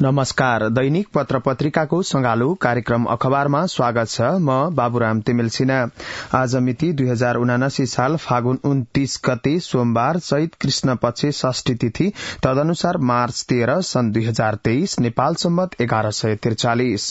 नमस्कार। दैनिक पत्र पत्रिकाको संगालो कार्यक्रम अखबारमा स्वागत छ। म बाबुराम तिमिल सिन्हा। आज मिति 2079 साल फागुन 29 गते सोमबार, चैत कृष्ण पक्ष षष्ठी तिथि, तदनुसार मार्च 13 सन् 2023, नेपाल सम्वत 1143।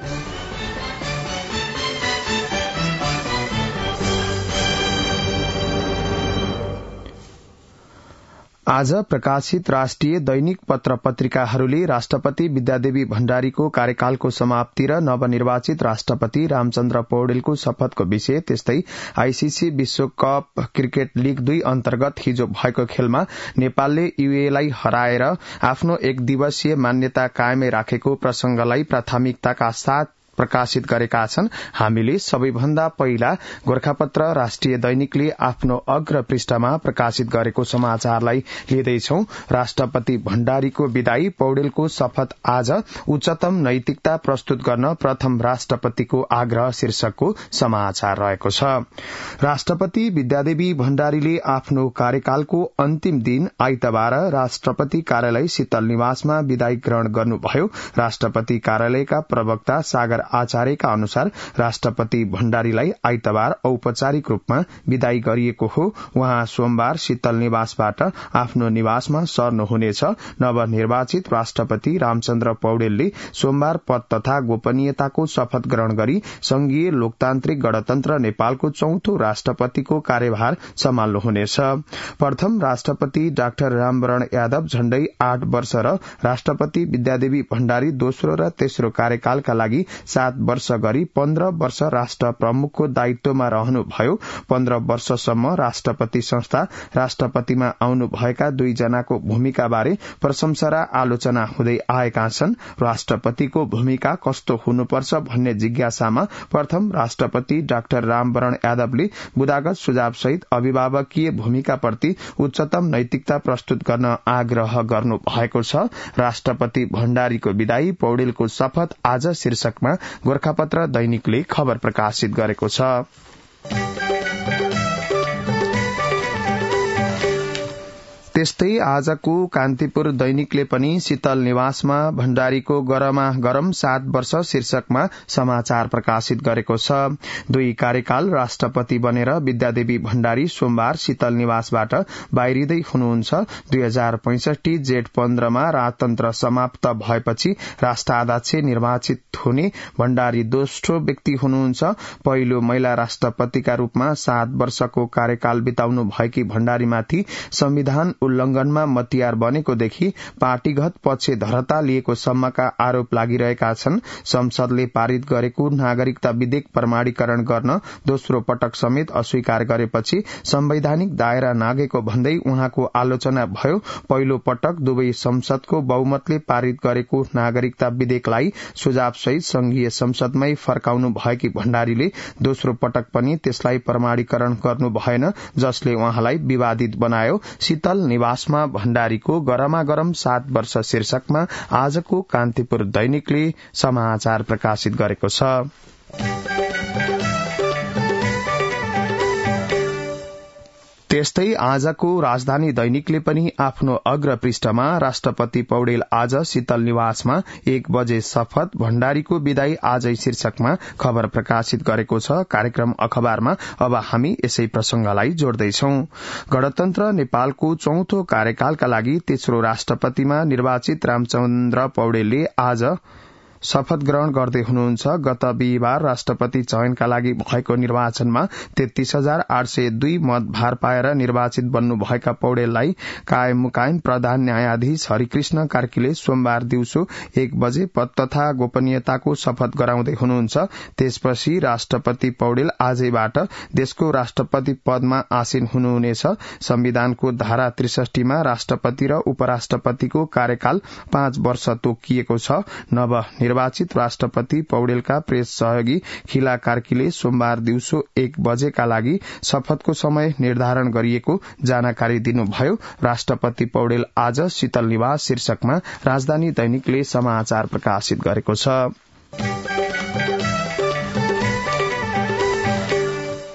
आज प्रकाशित राष्ट्रिय दैनिक पत्र पत्रिकाहरूले राष्ट्रपति विद्यादेवी भण्डारीको कार्यकालको समाप्ति र नवनिर्वाचित राष्ट्रपति रामचन्द्र पौडेलको शपथको विषय, त्यस्तै आईसीसी विश्वकप क्रिकेट लीग 2 अन्तर्गत हिजो भएको खेलमा नेपालले यूएलाई हराएर आफ्नो एक दिवसीय मान्यता कायमै राखेको प्रसंगलाई प्राथमिकताका साथ प्रकाशित गरेका छन्। हामीले सबैभन्दा पहिला गोरखापत्र राष्ट्रिय दैनिकले आफ्नो अग्र पृष्ठमा प्रकाशित गरेको समाचारलाई लिँदैछौं। राष्ट्रपति भण्डारीको विदाई, पौडेलको शपथ आज, उच्चतम नैतिकता प्रस्तुत गर्न प्रथम राष्ट्रपतिको आग्रह शीर्षकको समाचार रहेको छ। राष्ट्रपति विद्यादेवी भण्डारीले आफ्नो कार्यकालको अन्तिम दिन आइतबार राष्ट्रपति कार्यालय शीतल निवासमा विदाई ग्रहण गर्नुभयो। राष्ट्रपति कार्यालयका प्रवक्ता सागर आचार्यका अनुसार राष्ट्रपति भण्डारीलाई आइतबार औपचारिक रूपमा विदाई गरिएको हो। उहाँ सोमबार शीतल निवासबाट आफ्नो निवासमा सर्नुहुनेछ। नवनिर्वाचित राष्ट्रपति रामचन्द्र पौडेलले सोमबार पद तथा गोपनीयताको शपथ ग्रहण गरी संघीय लोकतान्त्रिक गणतन्त्र नेपालको चौथो राष्ट्रपतिको कार्यभार सम्हाल्नुहुनेछ। प्रथम राष्ट्रपति डाक्टर रामवरण यादव झण्डै 8 वर्ष र राष्ट्रपति विद्यादेवी भण्डारी दोस्रो र तेस्रो कार्यकालका लागि 7 वर्ष गरी 15 वर्ष राष्ट्र प्रमुखको दायित्वमा रहनुभयो। 15 वर्षसम्म राष्ट्रपति संस्था राष्ट्रपतिमा आउनुभएका 2 जनाको भूमिकाबारे प्रशंसा र आलोचना हुँदै आएका छन्। राष्ट्रपतिको भूमिका कस्तो हुनुपर्छ भन्ने जिज्ञासामा प्रथम राष्ट्रपति डाक्टर रामवरण यादवले बुदागत सुझावसहित अभिभावकीय भूमिकाप्रति उच्चतम नैतिकता प्रस्तुत गर्न आग्रह गर्नु भएको छ। राष्ट्रपति भण्डारीको विदाई, पौडेलको शपथ आज शीर्षकमा गोरखापत्र दैनिकले खबर प्रकाशित गरेको छ। त्यस्तै आजको कान्तिपुर दैनिकले पनि शीतल निवासमा भण्डारीको गरम 7 वर्ष शीर्षकमा समाचार प्रकाशित गरेको छ। 2 कार्यकाल राष्ट्रपति बनेर विद्यादेवी भण्डारी सोमबार शीतल निवासबाट बाहिरिँदै हुनुहुन्छ। 2065 जेठ 15 मा राजतन्त्र समाप्त भएपछि राष्ट्राध्यक्ष निर्वाचित हुने भण्डारी दोस्रो व्यक्ति हुनुहुन्छ। पहिलो महिला राष्ट्रपतिका रूपमा 7 वर्षको कार्यकाल बिताउनु भएकी भण्डारीमाथि संविधान उल्लंघनमा मतियार बनेकोदेखि पार्टीगत पक्षधरता लिएको सम्मका आरोप लागिरहेका छन्। संसदले पारित गरेको नागरिकता विधेयक प्रमाणीकरण गर्न दोस्रो पटक समेत अस्वीकार गरेपछि संवैधानिक दायरा नागेको भन्दै उहाँको आलोचना भयो। पहिलो पटक दुवै संसदको बहुमतले पारित गरेको नागरिकता विधेयकलाई सुझावसहित संघीय संसदमै फर्काउनु भएकी भण्डारीले दोस्रो पटक पनि त्यसलाई प्रमाणीकरण गर्नु भएन, जसले उहाँलाई विवादित बनायो। शीतल निवासमा भण्डारीको गरम 7 वर्ष शीर्षकमा आजको कान्तिपुर दैनिकले समाचार प्रकाशित गरेको छ। त्यस्तै आजको राजधानी दैनिकले पनि आफ्नो अग्र पृष्ठमा राष्ट्रपति पौडेल आज शीतल निवासमा 1 बजे शपथ, भण्डारीको विदाई आजै शीर्षकमा खबर प्रकाशित गरेको छ। कार्यक्रम अखबारमा अब हामी यसै प्रसंगलाई जोड्दैछौं। गणतन्त्र नेपालको चौथो कार्यकालका लागि तेस्रो राष्ट्रपतिमा निर्वाचित रामचन्द्र पौडेलले आज शपथ ग्रहण गर्दै हुनुहुन्छ। गत बिहीबार राष्ट्रपति चयनका लागि भएको निर्वाचनमा 33,802 मत भार पाएर निर्वाचित बन्नुभएका पौडेललाई कायम प्रधान न्यायाधीश हरिकृष्ण कार्कीले सोमबार दिउँसो 1 बजे पद तथा गोपनीयताको शपथ गराउँदै हुनुहुन्छ। त्यसपछि राष्ट्रपति पौडेल आजैबाट देशको राष्ट्रपति पदमा आसीन हुनुहुनेछ। संविधानको धारा 63 मा राष्ट्रपति र उपराष्ट्रपतिको कार्यकाल 5 वर्ष तोकिएको छ। निर्वाचित राष्ट्रपति पौडेलका प्रेस सहयोगी खिला कार्कीले सोमबार दिउँसो 1 बजेका लागि शपथको समय निर्धारण गरिएको जानकारी दिनुभयो। राष्ट्रपति पौडेल आज शीतल निवास शीर्षकमा राजधानी दैनिकले समाचार प्रकाशित गरेको छ।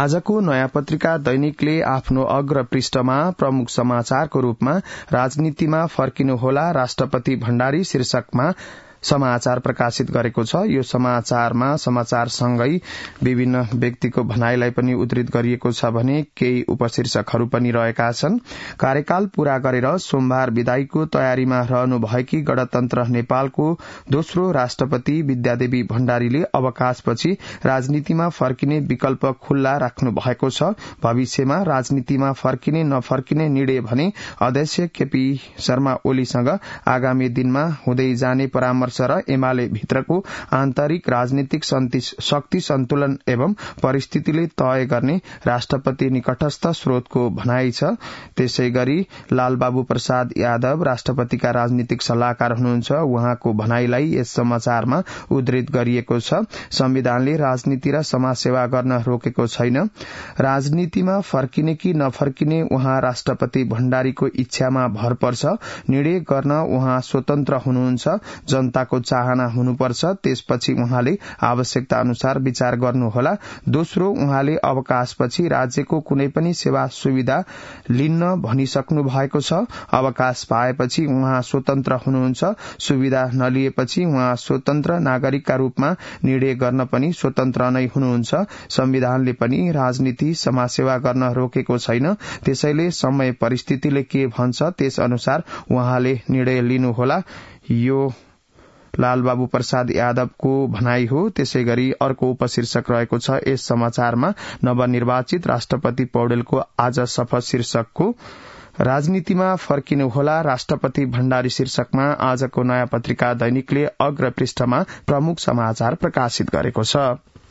आजको नयाँ पत्रिका दैनिकले आफ्नो अग्र पृष्ठमा प्रमुख समाचारको रूपमा राजनीतिमा फर्किनुहोला राष्ट्रपति भण्डारी शीर्षकमा समाचार प्रकाशित गरेको छ। यो समाचारमा समाचारसँगै विभिन्न व्यक्तिको भनाईलाई पनि उद्धृत गरिएको छ भने केही उपशीर्षकहरू पनि रहेका छन्। कार्यकाल पूरा गरेर सोमबार विदाईको तयारीमा रहनुभएकी गणतन्त्र नेपालको दोस्रो राष्ट्रपति विद्यादेवी भण्डारीले अवकाशपछि राजनीतिमा फर्किने विकल्प खुल्ला राख्नु भएको छ। भविष्यमा राजनीतिमा फर्किने नफर्किने निर्णय भने अध्यक्ष केपी शर्मा ओलीसँग आगामी दिनमा हुँदै जाने परामर्श र एमाले भित्रको आन्तरिक राजनीतिक शक्ति सन्तुलन एवं परिस्थितिले तय गर्ने राष्ट्रपति निकटस्थ स्रोतको भनाई छ। त्यसैगरी लालबाबु प्रसाद यादव राष्ट्रपतिका राजनीतिक सल्लाहकार हुनुहुन्छ। उहाँको भनाईलाई यस समाचारमा उद्धृत गरिएको छ। संविधानले राजनीति र समाजसेवा गर्न रोकेको छैन। राजनीतिमा फर्किने कि नफर्किने उहाँ राष्ट्रपति भण्डारीको इच्छामा भर पर्छ। निर्णय गर्न उहाँ स्वतन्त्र हुनुहुन्छ। जनताको चाहना हुनुपर्छ। त्यसपछि उहाँले आवश्यकता अनुसार विचार गर्नुहोला। दोस्रो, उहाँले अवकाशपछि राज्यको कुनै पनि सेवा सुविधा लिन्न भनिसक्नु भएको छ। अवकाश पाएपछि उहाँ स्वतन्त्र हुनुहुन्छ। सुविधा नलिएपछि उहाँ स्वतन्त्र नागरिकका रूपमा निर्णय गर्न पनि स्वतन्त्र नै हुनुहुन्छ। संविधानले पनि राजनीति समाजसेवा गर्न रोकेको छैन। त्यसैले समय परिस्थितिले के भन्छ त्यस अनुसार उहाँले निर्णय लिनुहोला। यो लालबाबु प्रसाद यादवको भनाई हो। त्यसैगरी अर्को उपशीर्षक रहेको छ यस समाचारमा नवनिर्वाचित राष्ट्रपति पौडेलको आज शपथ शीर्षकको राजनीतिमा फर्किनुहोला राष्ट्रपति भण्डारी शीर्षकमा आजको नयाँ पत्रिका दैनिकले अग्र पृष्ठमा प्रमुख समाचार प्रकाशित गरेको छ।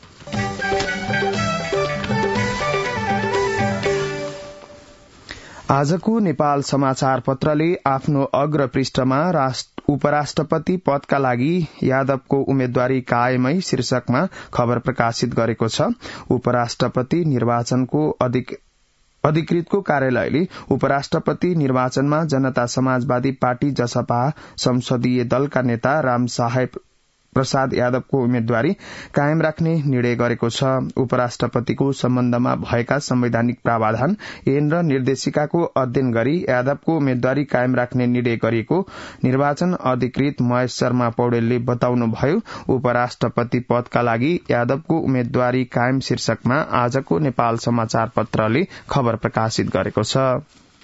आजको नेपाल समाचार पत्रले आफ्नो अग्र पृष्ठमा उपराष्ट्रपति पदका लागि यादवको उम्मेद्वारी कायमै शीर्षकमा खबर प्रकाशित गरेको छ। उपराष्ट्रपति निर्वाचनको अधिकृतको कार्यालयले उपराष्ट्रपति निर्वाचनमा जनता समाजवादी पार्टी जसपा संसदीय दलका नेता रामसाहेब प्रसाद यादवको उम्मेद्वारी कायम राख्ने निर्णय गरेको छ। उपराष्ट्रपतिको सम्बन्धमा भएका संवैधानिक प्रावधान ऐन र निर्देशिकाको अध्ययन गरी यादवको उम्मेद्वारी कायम राख्ने निर्णय गरिएको निर्वाचन अधिकृत महेश शर्मा पौडेलले बताउनुभयो। उपराष्ट्रपति पदका लागि यादवको उम्मेद्वारी कायम शीर्षकमा आजको नेपाल समाचार पत्रले खबर प्रकाशित गरेको छ।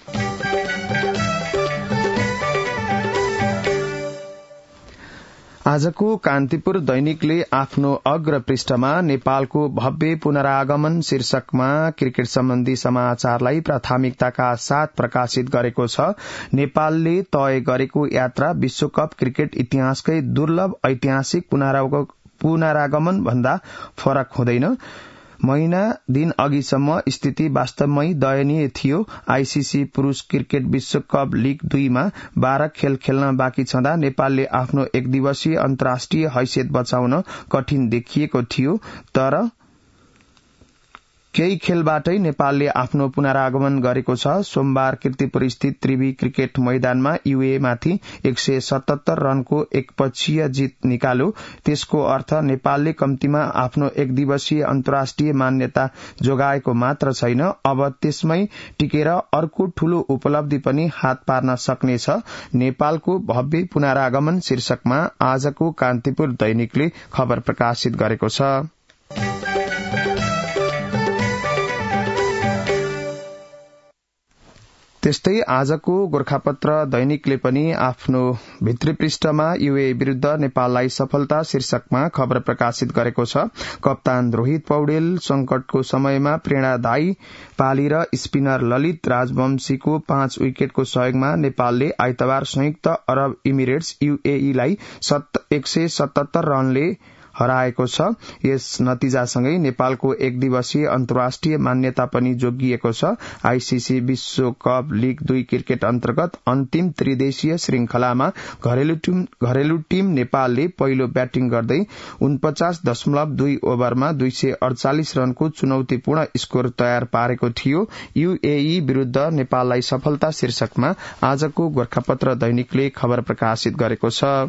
आजको कान्तिपुर दैनिकले आफ्नो अग्र पृष्ठमा नेपालको भव्य पुनरागमन शीर्षकमा क्रिकेट सम्बन्धी समाचारलाई प्राथमिकताका साथ प्रकाशित गरेको छ। नेपालले तय गरेको यात्रा विश्वकप क्रिकेट इतिहासकै दुर्लभ ऐतिहासिक पुनरागमन भन्दा फरक हुँदैन। महिना दिन अघिसम्म स्थिति वास्तवमै दयनीय थियो। आईसीसी पुरूष क्रिकेट विश्वकप लीग 2 मा 12 खेल खेल्न बाँकी छँदा नेपालले आफ्नो एक दिवसीय अन्तर्राष्ट्रिय हैसियत बचाउन कठिन देखिएको थियो। तर केही खेलबाटै नेपालले आफ्नो पुनरागमन गरेको छ। सोमबार कीर्तिपुर स्थित त्रिवी क्रिकेट मैदानमा यूए माथि 177 रनको एकपक्षीय जित निकाल्यो। त्यसको अर्थ नेपालले कम्तीमा आफ्नो एक दिवसीय अन्तर्राष्ट्रिय मान्यता जोगाएको मात्र छैन, अब त्यसमै टिकेर अर्को ठूलो उपलब्धि पनि हात पार्न सक्नेछ। नेपालको भव्य पुनरागमन शीर्षकमा आजको कान्तिपुर दैनिकले खबर प्रकाशित गरेको छ। त्यस्तै आजको गोरखापत्र दैनिकले पनि आफ्नो भित्री पृष्ठमा यूए विरूद्ध नेपाललाई सफलता शीर्षकमा खबर प्रकाशित गरेको छ। कप्तान रोहित पौडेल संकटको समयमा प्रेरणादायी पाली र स्पिनर ललित राजवंशीको 5 विकेटको सहयोगमा नेपालले आइतबार संयुक्त अरब इमिरेट्स यूएईलाई 177 रनले हराएको छ। यस नतिजासँगै नेपालको एक दिवसीय अन्तर्राष्ट्रिय मान्यता पनि जोगिएको छ। आईसीसी विश्वकप लीग 2 क्रिकेट अन्तर्गत अन्तिम त्रिदेशीय श्रृंखलामा घरेलु टीम नेपालले पहिलो ब्याटिङ गर्दै 49.2 ओभरमा 248 रनको चुनौतीपूर्ण स्कोर तयार पारेको थियो। यूएई विरूद्ध नेपाललाई सफलता शीर्षकमा आजको गोरखापत्र दैनिकले खबर प्रकाशित गरेको छ।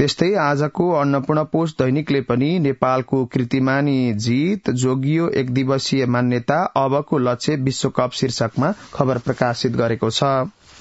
त्यस्तै आजको अन्नपूर्ण पोस्ट दैनिकले पनि नेपालको कीर्तिमानी जीत जोगियो एक दिवसीय मान्यता अबको लक्ष्य विश्वकप शीर्षकमा खबर प्रकाशित गरेको छ।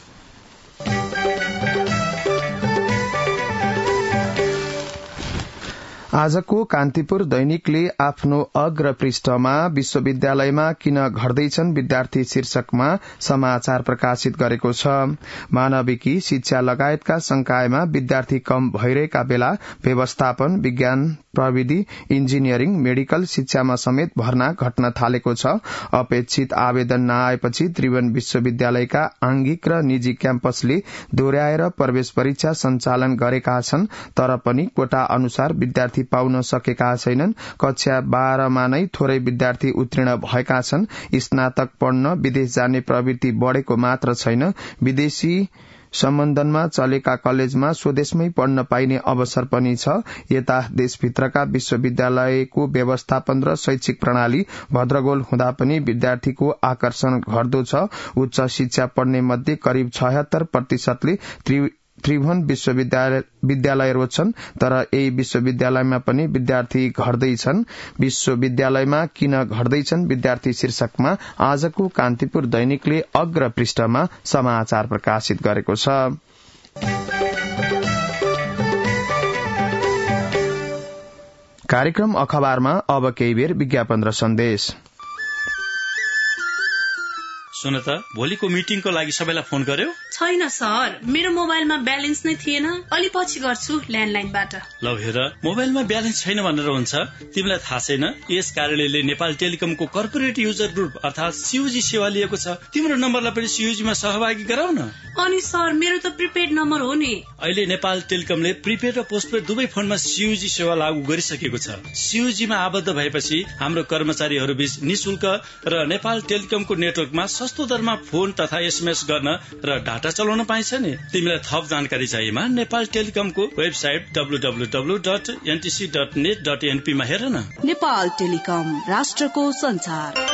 आजको कान्तिपुर दैनिकले आफ्नो अग्र पृष्ठमा विश्वविद्यालयमा किन घट्दैछन् विद्यार्थी शीर्षकमा समाचार प्रकाशित गरेको छ। मानविकी शिक्षा लगायतका संकायमा विद्यार्थी कम भइरहेका बेला व्यवस्थापन विज्ञान प्रविधि इन्जिनियरिङ मेडिकल शिक्षामा समेत भर्ना घट्न थालेको छ। अपेक्षित आवेदन नआएपछि त्रिभुवन विश्वविद्यालयका आंगिक र निजी क्याम्पसले दोहोर्याएर प्रवेश परीक्षा सञ्चालन गरेका छन्, तर पनि कोटा अनुसार विद्यार्थी पाउन सकेका छैनन्। कक्षा 12 मा नै थोरै विद्यार्थी उत्तीर्ण भएका छन्। स्नातक पढ्न विदेश जाने प्रवृत्ति बढ़ेको मात्र छैन, विदेशी सम्बन्धनमा चलेका कलेजमा स्वदेशमै पढ्न पाइने अवसर पनि छ। यता देशभित्रका विश्वविद्यालयको व्यवस्थापन र शैक्षिक प्रणाली भद्रगोल हुँदा पनि विद्यार्थीको आकर्षण घट्दो छ। उच्च शिक्षा पढ्ने मध्ये करिब 76% त्रिभुवन विश्वविद्यालय रोज्छन्, तर यही विश्वविद्यालयमा पनि विद्यार्थी घट्दैछन्। विश्वविद्यालयमा किन घट्दैछन् विद्यार्थी शीर्षकमा आजको कान्तिपुर दैनिकले अग्र पृष्ठमा समाचार प्रकाशित गरेको छ। कार्यक्रम अखबारमा अब केही बेर विज्ञापन र सन्देश। सुन त, भोलिको मिटिङको लागि सबैलाई फोन गर्यो? छैन सर, मेरो मोबाइलमा ब्यालेन्स नै थिएन। अलि पछि गर्छु ल्यान्डलाइनबाट। ल हेर, मोबाइलमा ब्यालेन्स छैन भनेर हुन्छ? तिमीलाई थाहा छैन यस कार्यालयले नेपाल टेलिकमको कर्पोरेट युजर ग्रुप अर्थात सीयूजी सेवा लिएको छ। तिम्रो नम्बरलाई पनि सीयूजीमा सहभागी गराउन। अनि सर, मेरो त प्रिपेड नम्बर हो नि। अहिले नेपाल टेलिकमले प्रिपेड र पोस्टपेड दुवै फोनमा सीयूजी सेवा लागू गरिसकेको छ। सीयूजीमा आबद्ध भएपछि हाम्रो कर्मचारीहरू बीच निशुल्क र नेपाल टेलिकमको नेटवर्कमा सस्तो दरमा फोन तथा एसएमएस गर्न र डाटा चलाउन पाइन्छ नि। तिमीलाई थप जानकारी चाहिएमा नेपाल टेलिकमको वेबसाइट www.ntc.net.np मा हेर न। नेपाल टेलिकम, राष्ट्रको संचार।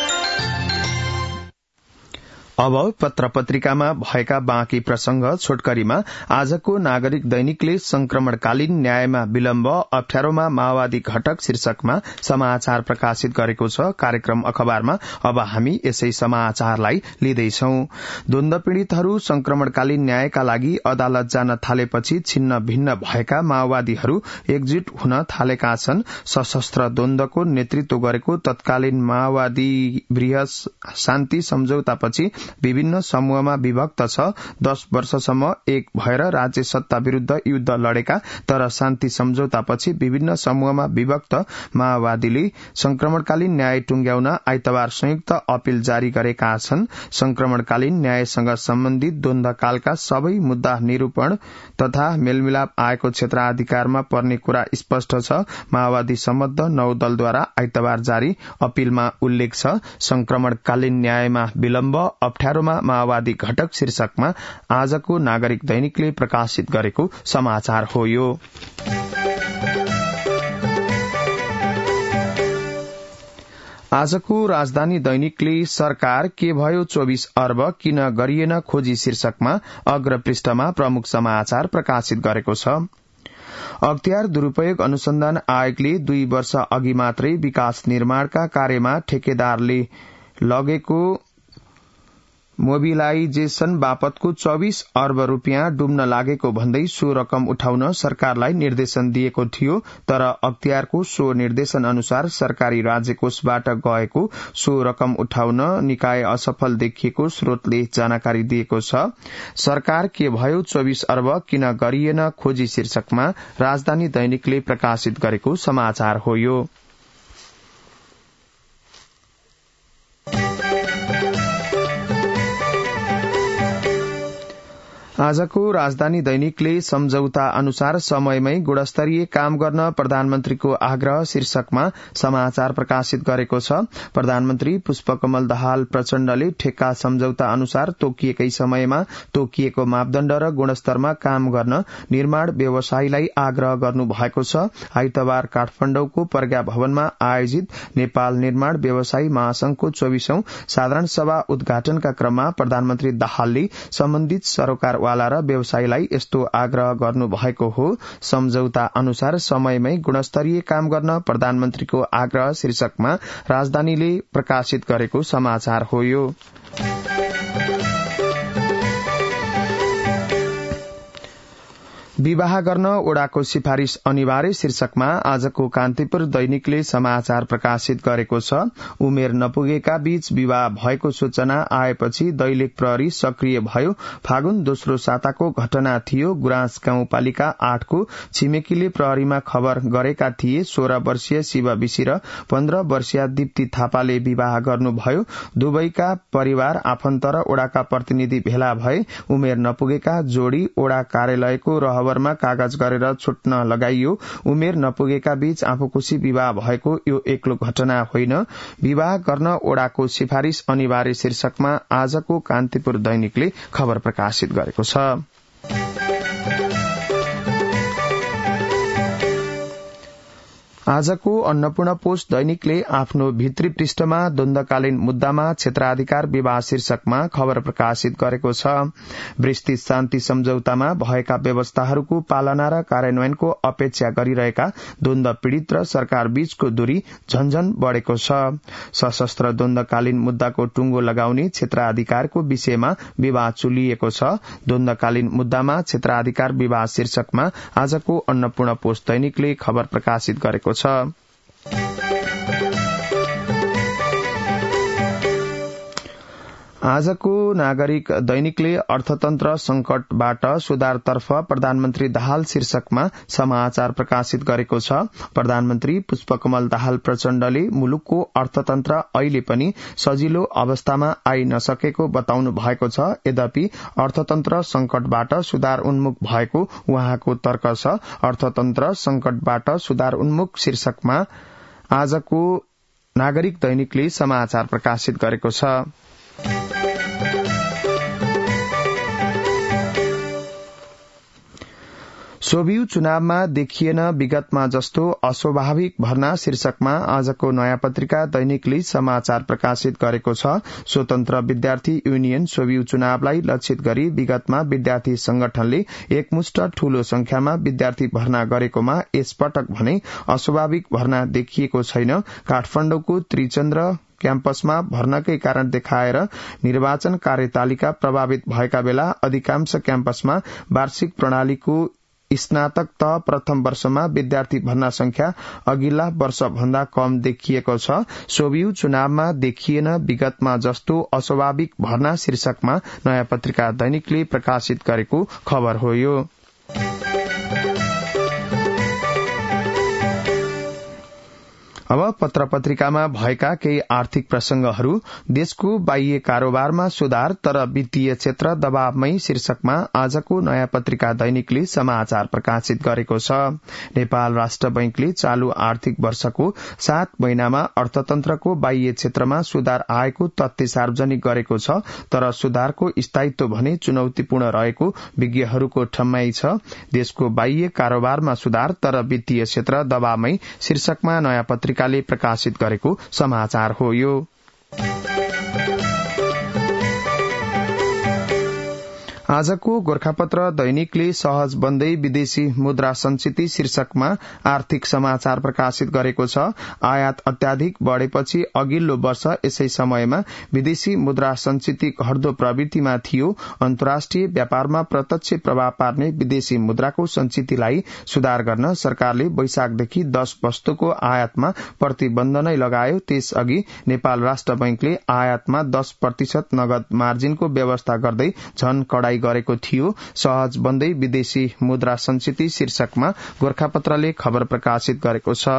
अब पत्र पत्रिकामा भएका बाँकी प्रसंग छोटकरीमा आजको नागरिक दैनिकले संक्रमणकालीन न्यायमा विलम्ब अप्ठ्यारोमा माओवादी घटक शीर्षकमा समाचार प्रकाशित गरेको छ। कार्यक्रम अखबारमा अब हामी यसै समाचारलाई लिँदैछौ। द्वन्द पीड़ितहरू संक्रमणकालीन न्यायका लागि अदालत जान थालेपछि छिन्न भिन्न भएका माओवादीहरू एकजुट हुन थालेका छन्। सशस्त्र द्वन्द्वको नेतृत्व गरेको तत्कालीन माओवादी बृहत शान्ति सम्झौतापछि विभिन्न समूहमा विभक्त छ। 10 वर्षसम्म एक भएर राज्य सत्ता विरूद्ध युद्ध लडेका, तर शान्ति सम्झौतापछि विभिन्न समूहमा विभक्त माओवादीले संक्रमणकालीन न्याय टुंग्याउन आइतबार संयुक्त अपील जारी गरेका छन्। संक्रमणकालीन न्यायसँग सम्बन्धित द्वन्द्वकालका सबै मुद्दा निरूपण तथा मेलमिलाप आएको क्षेत्राधिकारमा पर्ने कुरा स्पष्ट छ। माओवादी सम्बद्ध 9 दलद्वारा आइतबार जारी अपीलमा उल्लेख छ। संक्रमणकालीन न्यायमा विलम्ब अप्ठ्यारोमा माओवादी घटक शीर्षकमा आजको नागरिक दैनिकले प्रकाशित गरेको समाचार हो यो। आजको राजधानी दैनिकले सरकार के भयो 24 अर्ब किन गरिएन खोजी शीर्षकमा अग्र पृष्ठमा प्रमुख समाचार प्रकाशित गरेको छ। अख्तियार दुरूपयोग अनुसन्धान आयोगले 2 वर्ष अघि मात्रै विकास निर्माणका कार्यमा ठेकेदारले लगेको मोबिलाइजेशन बापतको 24 अर्ब रूपियाँ डुब्न लागेको भन्दै सो रकम उठाउन सरकारलाई निर्देशन दिएको थियो, तर अख्तियारको सो निर्देशन अनुसार सरकारी राज्य कोषबाट गएको सो रकम उठाउन निकाय असफल देखिएको स्रोतले जानकारी दिएको छ। सरकार के भयो 24 अर्ब किन गरिएन खोजी शीर्षकमा राजधानी दैनिकले प्रकाशित गरेको समाचार हो यो। आजको राजधानी दैनिकले सम्झौता अनुसार समयमै गुणस्तरीय काम गर्न प्रधानमन्त्रीको आग्रह शीर्षकमा समाचार प्रकाशित गरेको छ। प्रधानमन्त्री पुष्पकमल दाहाल प्रचण्डले ठेक्का सम्झौता अनुसार तोकिएकै समयमा तोकिएको मापदण्ड र गुणस्तरमा काम गर्न निर्माण व्यवसायीलाई आग्रह गर्नु भएको छ। आइतबार काठमाडौँको प्रज्ञा भवनमा आयोजित नेपाल निर्माण व्यवसायी महासंघको 24औं साधारण सभा उद्घाटनका क्रममा प्रधानमन्त्री दाहालले सम्बन्धित सरोकार उद्योगवाला र व्यवसायीलाई यस्तो आग्रह गर्नु भएको हो। सम्झौता अनुसार समयमै गुणस्तरीय काम गर्न प्रधानमन्त्रीको आग्रह शीर्षकमा राजधानीले प्रकाशित गरेको समाचार हो यो। विवाह गर्न ओडाको सिफारिश अनिवार्य शीर्षकमा आजको कान्तिपुर दैनिकले समाचार प्रकाशित गरेको छ। उमेर नपुगेका बीच विवाह भएको सूचना आएपछि दैलेख प्रहरी सक्रिय भयो। फागुन दोस्रो साताको घटना थियो। गुराँस गाउँपालिका 8 को छिमेकीले प्रहरीमा खबर गरेका थिए। 16 वर्षीय शिव विशी र 15 वर्षीय दीप्ति थापाले विवाह गर्नुभयो। दुवैका परिवार आफन्त र ओडाका प्रतिनिधि भेला भए। उमेर नपुगेका जोडी ओडा कार्यालयको रहवरमा कागज गरेर छुट्न लगाइयो। उमेर नपुगेका बीच आफूखुशी विवाह भएको यो एक्लो घटना होइन। विवाह गर्न ओडाको सिफारिश अनिवार्य शीर्षकमा आजको कान्तिपुर दैनिकले खबर प्रकाशित गरेको छ। आजको अन्नपूर्ण पोस्ट दैनिकले आफ्नो भित्री पृष्ठमा द्वन्द्वकालीन मुद्दामा क्षेत्राधिकार विवाद शीर्षकमा खबर प्रकाशित गरेको छ। विस्तृत शान्ति सम्झौतामा भएका व्यवस्थाहरूको पालना र कार्यान्वयनको अपेक्षा गरिरहेका द्वन्द्व पीड़ित र सरकार बीचको दूरी झन्झन बढ़ेको छ। सशस्त्र द्वन्द्वकालीन मुद्दाको टुंगो लगाउने क्षेत्राधिकारको विषयमा विवाद चुलिएको छ। द्वन्द्वकालीन मुद्दामा क्षेत्राधिकार विवाद शीर्षकमा आजको अन्नपूर्ण पोस्ट दैनिकले खबर प्रकाशित गरेको छ। आजको नागरिक दैनिकले अर्थतन्त्र संकटबाट सुधारतर्फ प्रधानमन्त्री दाहाल शीर्षकमा समाचार प्रकाशित गरेको छ। प्रधानमन्त्री पुष्पकमल दाहाल प्रचण्डले मुलुकको अर्थतन्त्र अहिले पनि सजिलो अवस्थामा आइ नसकेको बताउनु भएको छ। यद्यपि अर्थतन्त्र संकटबाट सुधार उन्मुख भएको उहाँको तर्क छ। अर्थतन्त्र संकटबाट सुधार उन्मुख शीर्षकमा आजको नागरिक दैनिकले समाचार प्रकाशित गरेको छ। सोभियु चुनावमा देखिएन विगतमा जस्तो अस्वाभाविक भर्ना शीर्षकमा आजको नयाँ पत्रिका दैनिकले समाचार प्रकाशित गरेको छ। स्वतन्त्र विद्यार्थी युनियन सोभियु चुनावलाई लक्षित गरी विगतमा विद्यार्थी संगठनले एकमुष्ट ठूलो संख्यामा विद्यार्थी भर्ना गरेकोमा यसपटक भने अस्वाभाविक भर्ना देखिएको छैन। काठमाडौँको त्रिचन्द्र क्याम्पसमा भर्नाकै कारण देखाएर निर्वाचन कार्यतालिका प्रभावित भएका बेला अधिकांश क्याम्पसमा वार्षिक प्रणालीको स्नातक तह प्रथम वर्षमा विद्यार्थी भर्ना संख्या अघिल्ला वर्ष भन्दा कम देखिएको छ। सोभियु चुनावमा देखिएन विगतमा जस्तो अस्वाभाविक भर्ना शीर्षकमा नयाँ पत्रिका दैनिकले प्रकाशित गरेको खबर हो यो। अब पत्र पत्रिकामा भएका केही आर्थिक प्रसंगहरू। देशको बाह्य कारोबारमा सुधार तर वित्तीय क्षेत्र दबावमै शीर्षकमा आजको नयाँ पत्रिका दैनिकले समाचार प्रकाशित गरेको छ। नेपाल राष्ट्र बैंकले चालू आर्थिक वर्षको 7 महिनामा अर्थतन्त्रको बाह्य क्षेत्रमा सुधार आएको तथ्य सार्वजनिक गरेको छ। तर सुधारको स्थायित्व भने चुनौतीपूर्ण रहेको विज्ञहरूको ठम्याइ छ। देशको बाह्य कारोबारमा सुधार तर वित्तीय क्षेत्र दबावमै शीर्षकमा नयाँ पत्रिका प्रकाशित गरेको समाचार हो यो। आजको गोरखापत्र दैनिकले सहज बन्दै विदेशी मुद्रा संचिति शीर्षकमा आर्थिक समाचार प्रकाशित गरेको छ। आयात अत्याधिक बढ़ेपछि अघिल्लो वर्ष यसै समयमा विदेशी मुद्रा संचिति घट्दो प्रवृत्तिमा थियो। अन्तर्राष्ट्रिय व्यापारमा प्रत्यक्ष प्रभाव पार्ने विदेशी मुद्राको संचितिलाई सुधार गर्न सरकारले वैशाखदेखि 10 वस्तुको आयातमा प्रतिबन्ध नै लगायो। त्यसअघि नेपाल राष्ट्र बैंकले आयातमा 10% नगद मार्जिनको व्यवस्था गर्दै झन कडाई गरेको थियो। सहज बन्दै विदेशी मुद्रा संचिति शीर्षकमा गोरखापत्रले खबर प्रकाशित गरेको छ।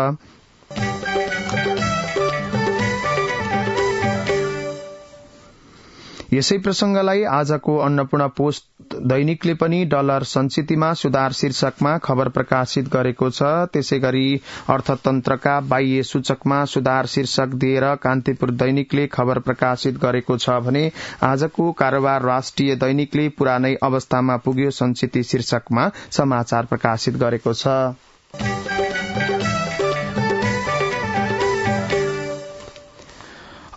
यसै प्रसंगलाई आजको अन्नपूर्ण पोस्ट दैनिकले पनि डलर संचितिमा सुधार शीर्षकमा खबर प्रकाशित गरेको छ। त्यसैगरी अर्थतन्त्रका बाह्य सूचकमा सुधार शीर्षक दिएर कान्तिपुर दैनिकले खबर प्रकाशित गरेको छ भने आजको कारोबार राष्ट्रिय दैनिकले पुरानै अवस्थामा पुग्यो संचिति शीर्षकमा समाचार प्रकाशित गरेको छ।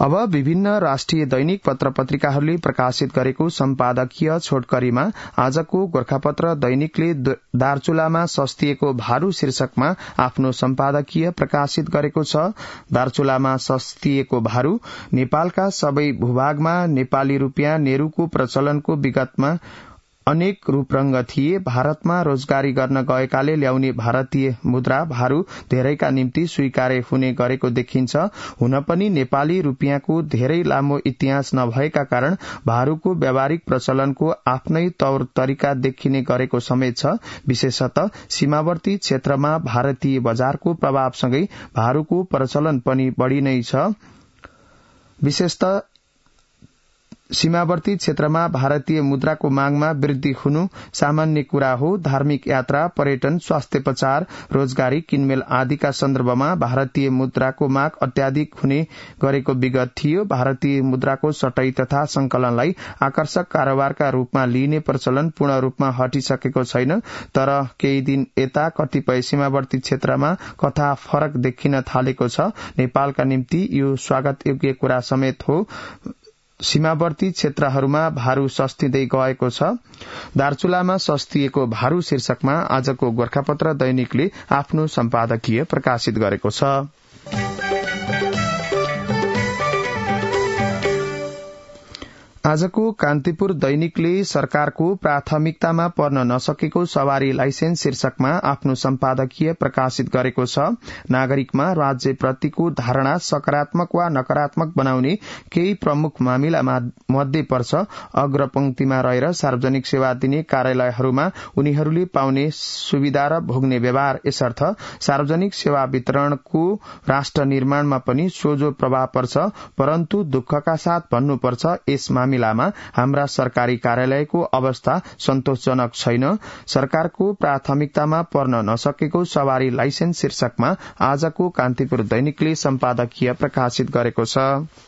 अब विभिन्न राष्ट्रिय दैनिक पत्र पत्रिकाहरूले प्रकाशित गरेको सम्पादकीय छोटकरीमा आजको गोरखापत्र दैनिकले दार्चुलामा सस्तिएको भारू शीर्षकमा आफ्नो सम्पादकीय प्रकाशित गरेको छ। दार्चुलामा सस्तिएको भारू। नेपालका सबै भूभागमा नेपाली रूपियाँ नेरूको प्रचलनको विगतमा अनेक रूपरंग थिए। भारतमा रोजगारी गर्न गएकाले ल्याउने भारतीय मुद्रा भारू धेरैका निम्ति स्वीकार्य हुने गरेको देखिन्छ। हुन पनि नेपाली रूपियाँको धेरै लामो इतिहास नभएका कारण भारूको व्यावहारिक प्रचलनको आफ्नै तौर तरिका देखिने गरेको समेत छ। विशेषतः सीमावर्ती क्षेत्रमा भारतीय बजारको प्रभावसँगै भारूको प्रचलन पनि बढ़ी नै छ। विशेषतः सीमावर्ती क्षेत्रमा भारतीय मुद्राको मागमा वृद्धि हुनु सामान्य कुरा हो। धार्मिक यात्रा, पर्यटन, स्वास्थ्योपचार, रोजगारी, किनमेल आदिका सन्दर्भमा भारतीय मुद्राको माग अत्याधिक हुने गरेको विगत थियो। भारतीय मुद्राको सटै तथा संकलनलाई आकर्षक कारोबारका रूपमा लिइने प्रचलन पूर्ण रूपमा हटिसकेको छैन। तर केही दिन यता कतिपय सीमावर्ती क्षेत्रमा कथा फरक देखिन थालेको छ। नेपालका निम्ति यो स्वागत योग्य कुरा समेत हो। सीमावर्ती क्षेत्रहरूमा भारू सस्तिँदै गएको छ। दार्चुलामा सस्तिएको भारू शीर्षकमा आजको गोरखापत्र दैनिकले आफ्नो सम्पादकीय प्रकाशित गरेको छ। आजको कान्तिपुर दैनिकले सरकारको प्राथमिकतामा पर्न नसकेको सवारी लाइसेन्स शीर्षकमा आफ्नो सम्पादकीय प्रकाशित गरेको छ। नागरिकमा राज्यप्रतिको धारणा सकारात्मक वा नकारात्मक बनाउने केही प्रमुख मामिला मध्ये पर्छ। अग्रपंक्तिमा रहेर सार्वजनिक सेवा दिने कार्यालयहरूमा उनीहरूले पाउने सुविधा र भोग्ने व्यवहार यसर्थ सार्वजनिक सेवा वितरणको राष्ट्र निर्माणमा पनि सोझो प्रभाव पर्छ। परन्तु दुःखका साथ भन्नुपर्छ, यस मामिलामा हाम्रा सरकारी कार्यालयको अवस्था सन्तोषजनक छैन। सरकारको प्राथमिकतामा पर्न नसकेको सवारी लाइसेन्स शीर्षकमा आजको कान्तिपुर दैनिकले सम्पादकीय प्रकाशित गरेको छ।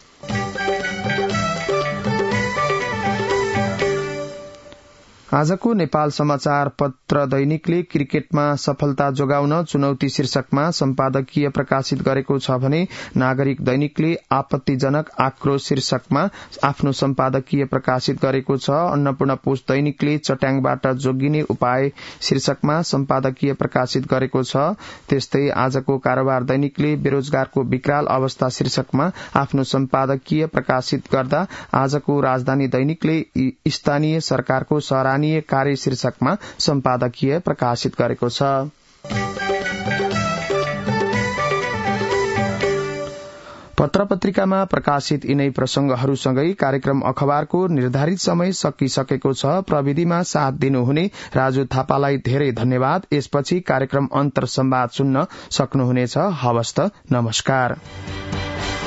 आजको नेपाल समाचार पत्र दैनिकले क्रिकेटमा सफलता जोगाउन चुनौती शीर्षकमा सम्पादकीय प्रकाशित गरेको छ भने नागरिक दैनिकले आपत्तिजनक आक्रोश शीर्षकमा आफ्नो सम्पादकीय प्रकाशित गरेको छ। अन्नपूर्ण पोस्ट दैनिकले चट्याङबाट जोगिने उपाय शीर्षकमा सम्पादकीय प्रकाशित गरेको छ। त्यस्तै आजको कारोबार दैनिकले बेरोजगारको विकराल अवस्था शीर्षकमा आफ्नो सम्पादकीय प्रकाशित गर्दा आजको राजधानी दैनिकले स्थानीय सरकारको सराहनीय कार्य शीर्षकमा सम्पादकीय प्रकाशित गरेको छ। पत्र पत्रिकामा प्रकाशित यिनै प्रसंगहरूसँगै कार्यक्रम अखबारको निर्धारित समय सकिसकेको छ। प्रविधिमा साथ दिनुहुने राजु थापालाई धेरै धन्यवाद। यसपछि कार्यक्रम अन्तर संवाद सुन्न सक्नुहुनेछ। हवस् त, नमस्कार।